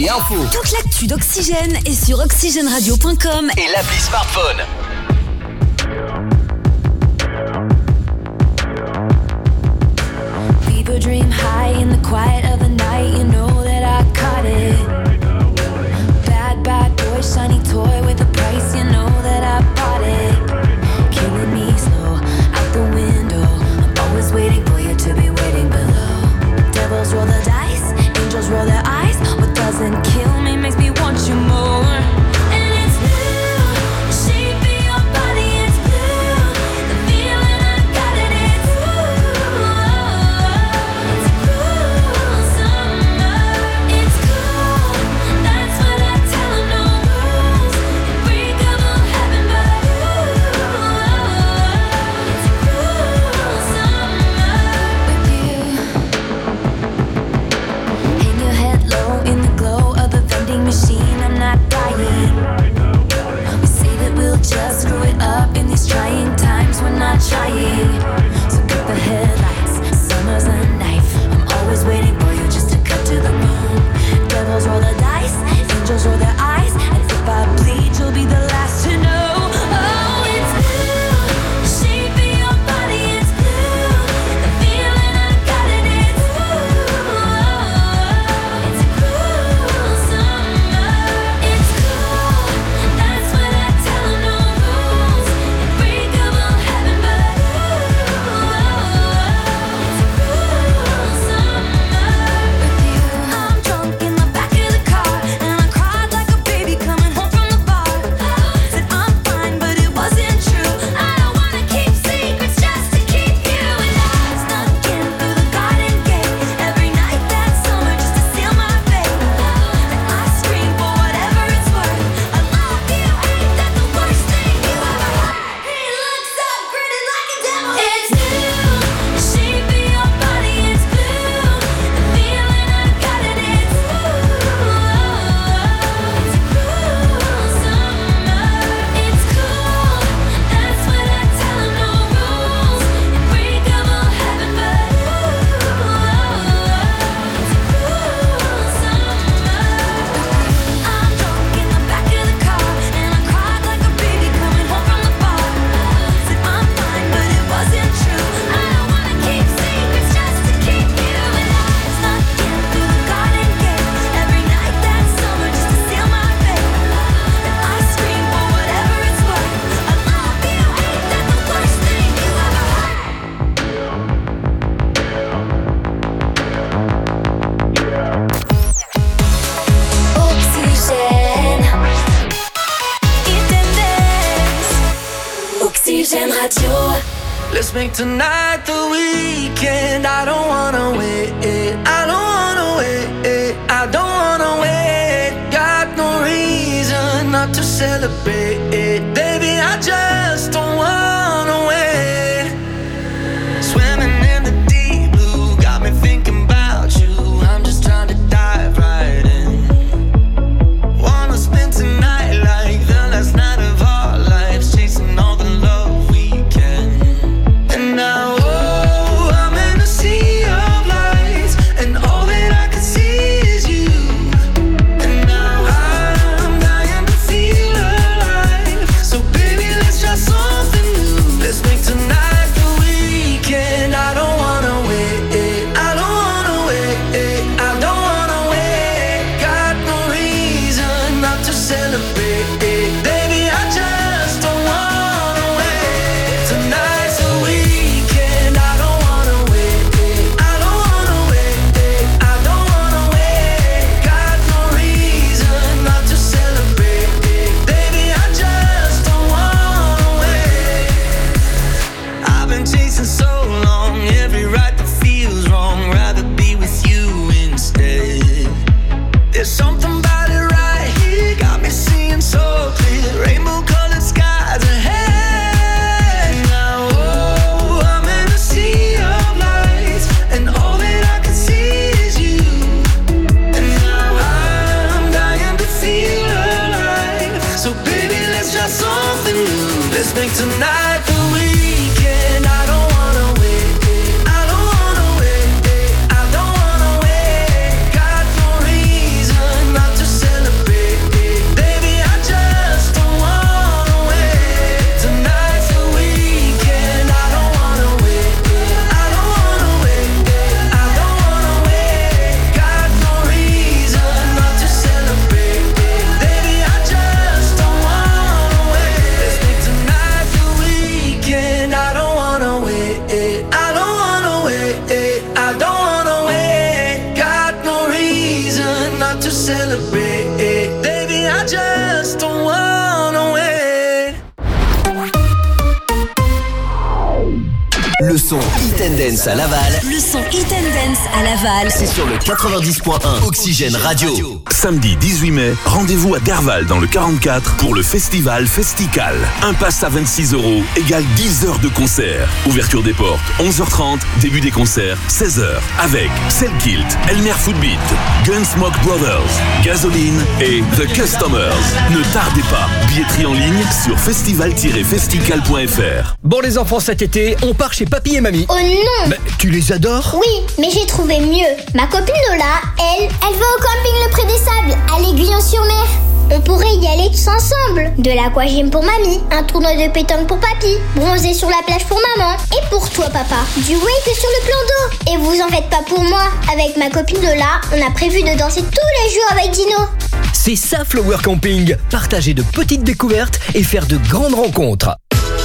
et info. Toute l'actu d'Oxygène est sur oxygèneradio.com et l'appli smartphone. People dream high in the quiet of the night. You know that I caught it. Bad boy, shiny toy with a price. You know that I bought it. Killing me slow out the window. I'm always waiting for you to be waiting below. Devils roll the dice, angels roll their eyes. What doesn't kill me makes me want you more. And it's blue, the shape of your body, it's blue. The feeling I got it, it's it's cool summer. It's cool, that's what I tell 'em, no rules. Unbreakable heaven, but it's cool summer with you. Hang your head low in the glow of the vending machine. I'm not dying. We say that we'll just screw it up in these trying times. We're not trying. So cut the headlights. Summer's a knife. I'm always waiting for you just to cut to the bone. Devils roll the dice. Angels roll their eyes. And if I bleed, you'll be the last to know. Oh, it's blue. The shape of your body, it's blue. The feeling I got it, it's it's cool summer. It's cool, that's what I tell 'em, no rules. Unbreakable heaven, but it's cool summer with you. I'm drunk in the back of the car, and I cried like a baby coming home from the bar. Said I'm fine, but it wasn't true. I don't wanna keep secrets just to keep you. And I snuck in through the garden gate every night that summer just to seal my fate. And I scream for whatever it's worth. I love you, ain't that the worst thing you ever heard? He looks up, grinning like a devil. It's blue, the shape of your body, it's blue. The feeling I got it, it's it's cool summer. It's cool, that's what I tell 'em, no rules. Unbreakable heaven, but it's cool summer. I'm drunk in the back of the car, and I cried like a baby coming home from the bar. Said I'm fine, but it wasn't true. I don't wanna keep secrets just to keep you. And I snuck in through the garden gate every night that summer just to seal my fate. And I scream for whatever it's worth. I love you, ain't that the worst thing you ever heard? Oxygène. Oxygène Radio. Let's make tonight the weekend. I don't wanna wait. I don't wanna wait. I don't wanna wait. Got no reason not to celebrate. Baby, I just don't wanna wait. Swimming in the deep blue, got me thinking about you. I'm just trying to dive right in. Wanna spend tonight like the last night of our lives, chasing all the love we can. And now, oh, I'm in a sea of lights, and all that I can see is you. And now I'm dying to feel alive. So baby, let's try something new. Let's make tonight the weekend. I don't wanna wait. I don't wanna wait. I don't wanna wait. Got no reason not to celebrate. Baby, I just don't wanna wait. Tonight's the weekend. I don't wanna wait. I don't wanna wait. I don't wanna wait. Got no reason not to celebrate. Baby, I just don't wanna wait. I've been chasing so long, every right that feels wrong. Rather be with you instead. There's something about it right here, got me seeing so clear. Rainbow colored skies ahead. Now, oh, I'm in a sea of lights, and all that I can see is you. And now I'm dying to feel alive. So baby, let's try something new. Let's make tonight the weekend. I don't wanna wait. I don't wanna wait. I don't wanna wait. Got no reason not to son Hit and Dance à Laval. Le son Hit and Dance à Laval. C'est sur le 90.1 Oxygène Radio. Samedi 18 mai, rendez-vous à Derval dans le 44 pour le festival Festical. Un pass à 26 € égale 10 heures de concert. Ouverture des portes 11h30, début des concerts 16h avec Selkilt, Elmer Footbeat, Gunsmoke Brothers, Gasoline et The Customers. Ne tardez pas, billetterie en ligne sur festival-festical.fr. Bon les enfants, cet été, on part chez papy et mamie. Oh non! Bah, tu les adores? Oui, mais j'ai trouvé mieux. Ma copine Lola, elle va au camping Le Pré des Sables, à l'Aiguillon-sur-Mer. On pourrait y aller tous ensemble. De l'aquagym pour mamie, un tournoi de pétanque pour papy, bronzer sur la plage pour maman. Et pour toi papa, du wake sur le plan d'eau. Et vous en faites pas pour moi. Avec ma copine Lola, on a prévu de danser tous les jours avec Dino. C'est ça Flower Camping. Partager de petites découvertes et faire de grandes rencontres.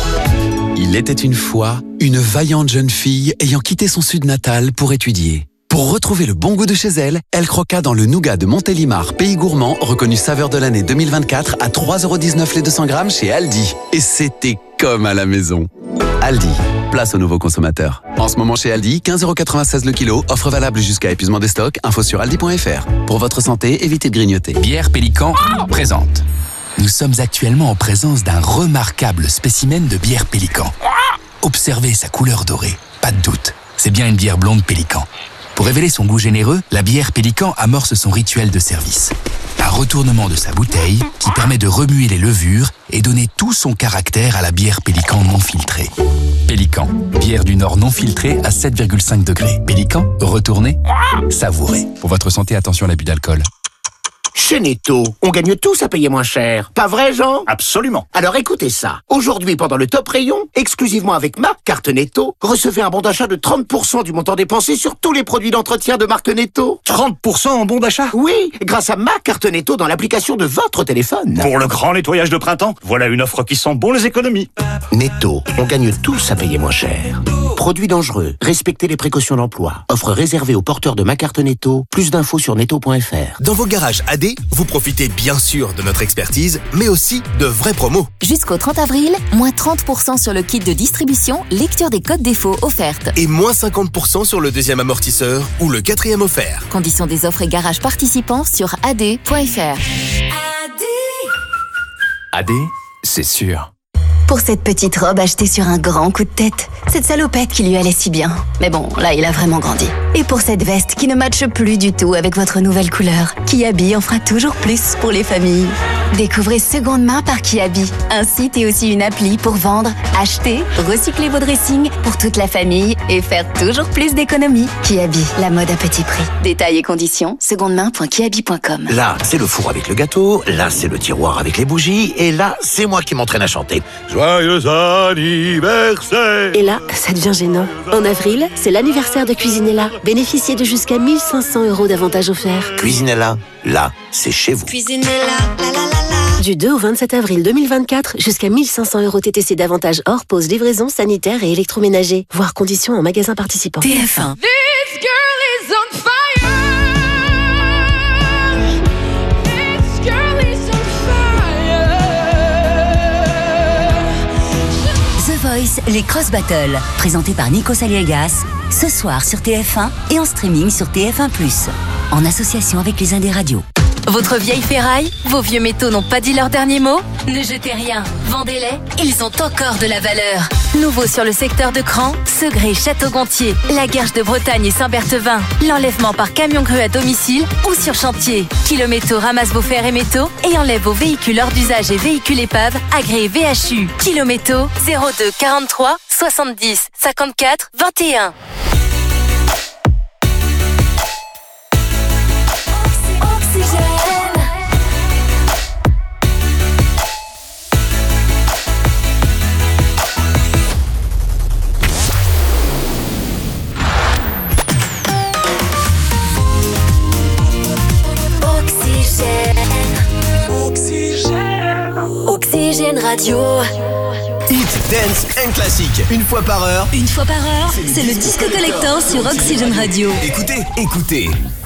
Il était une fois une vaillante jeune fille ayant quitté son sud natal pour étudier. Pour retrouver le bon goût de chez elle, elle croqua dans le nougat de Montélimar, pays gourmand, reconnu saveur de l'année 2024 à 3,19 € les 200 grammes chez Aldi. Et c'était comme à la maison. Aldi, place aux nouveaux consommateurs. En ce moment chez Aldi, 15,96 € le kilo, offre valable jusqu'à épuisement des stocks, info sur aldi.fr. Pour votre santé, évitez de grignoter. Bière Pélican présente. Nous sommes actuellement en présence d'un remarquable spécimen de bière Pélican. Observez sa couleur dorée. Pas de doute, c'est bien une bière blonde Pélican. Pour révéler son goût généreux, la bière Pélican amorce son rituel de service. Un retournement de sa bouteille qui permet de remuer les levures et donner tout son caractère à la bière Pélican non filtrée. Pélican, bière du Nord non filtrée à 7,5 degrés. Pélican, retournez, savourez. Pour votre santé, attention à l'abus d'alcool. Chez Netto, on gagne tous à payer moins cher. Pas vrai, Jean? Absolument. Alors écoutez ça. Aujourd'hui, pendant le top rayon, exclusivement avec ma carte Netto, recevez un bon d'achat de 30% du montant dépensé sur tous les produits d'entretien de marque Netto. 30% en bon d'achat? Oui, grâce à ma carte Netto dans l'application de votre téléphone. Pour le grand nettoyage de printemps, voilà une offre qui sent bon les économies. Netto, on gagne tous à payer moins cher. Produits dangereux, respectez les précautions d'emploi. Offre réservée aux porteurs de ma carte Netto. Plus d'infos sur netto.fr. Dans vos garages AD, vous profitez bien sûr de notre expertise, mais aussi de vraies promos. Jusqu'au 30 avril, moins 30% sur le kit de distribution, lecture des codes défauts offertes. Et moins 50% sur le deuxième amortisseur ou le quatrième offert. Conditions des offres et garages participants sur ad.fr. AD, c'est sûr. Pour cette petite robe achetée sur un grand coup de tête, cette salopette qui lui allait si bien. Mais bon, là, il a vraiment grandi. Et pour cette veste qui ne matche plus du tout avec votre nouvelle couleur, Kiabi en fera toujours plus pour les familles. Découvrez Seconde Main par Kiabi, un site et aussi une appli pour vendre, acheter, recycler vos dressings pour toute la famille et faire toujours plus d'économies. Kiabi, la mode à petit prix. Détails et conditions, secondemain.kiabi.com. Là, c'est le four avec le gâteau, là, c'est le tiroir avec les bougies, et là, c'est moi qui m'entraîne à chanter. Joyeux anniversaire! Et là, ça devient gênant. En avril, c'est l'anniversaire de Cuisinella. Bénéficiez de jusqu'à 1 500 € d'avantages offerts. Cuisinella, là, c'est chez vous. Cuisinella, Du 2 au 27 avril 2024, jusqu'à 1 500 € TTC d'avantages hors pause, livraison, sanitaire et électroménager. Voir conditions en magasin participant. TF1. This girl is on fire. This girl is on fire. The Voice, les Cross Battles, présentés par Nico Saliegas, ce soir sur TF1 et en streaming sur TF1+, en association avec les Indés Radio. Votre vieille ferraille, vos vieux métaux n'ont pas dit leur dernier mot? Ne jetez rien, vendez-les, ils ont encore de la valeur. Nouveau sur le secteur de Cran, Segré, Château-Gontier, la Guerche de Bretagne et Saint-Berthevin. L'enlèvement par camion grue à domicile ou sur chantier. Kilométaux ramasse vos fers et métaux et enlève vos véhicules hors d'usage et véhicules épaves agréés VHU. Kilométaux 02 43 70 54 21. Oxygène Radio. Hit, dance and classique. Une fois par heure. Une fois par heure, c'est le disque collector sur Oxygène Radio. Écoutez.